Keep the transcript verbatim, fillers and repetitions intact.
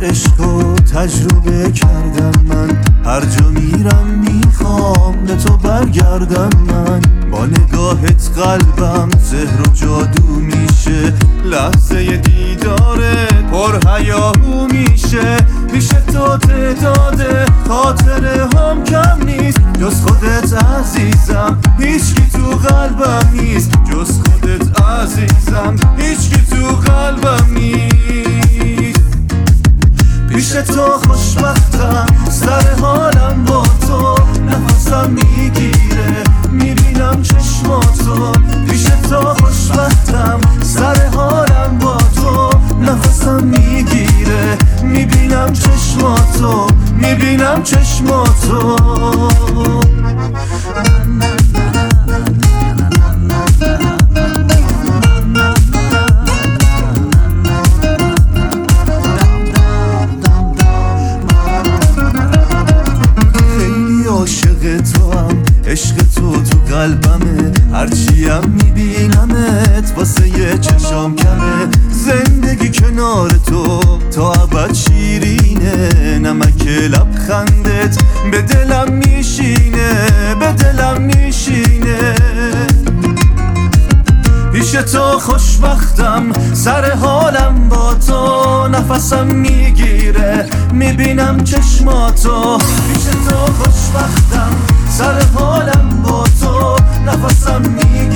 عشقو تجربه کردم من، هر جا میرم میخوام به تو برگردم من. با نگاهت قلبم سحر و جادو میشه، لحظه دیدارت پر هیاهو میشه. پیش تو تعداد خاطره هم کم نیست، جز خودت عزیزم هیچکی تو قلبم نیست. جز خودت عزیزم هیچکی تو قلبم نیست. پیش تو خوشبختم، سر حالم با تو، نفسم میگیره میبینم چشماتو. پیش تو خوشبختم، سر حالم با تو، نفسم میگیره میبینم چشماتو، میبینم چشماتو. عشق تو تو قلبمه، هرچیم میبینمت واسه یه چشام کمه. زندگی کنار تو تا ابد شیرینه، نمک لبخندت به دلم میشینه، به دلم میشینه. پیش تو خوشبختم، سر حالم با تو، نفسم میگیره میبینم چشماتو. پیش تو خوشبختم، سر حالم با تو، نفسم میگیره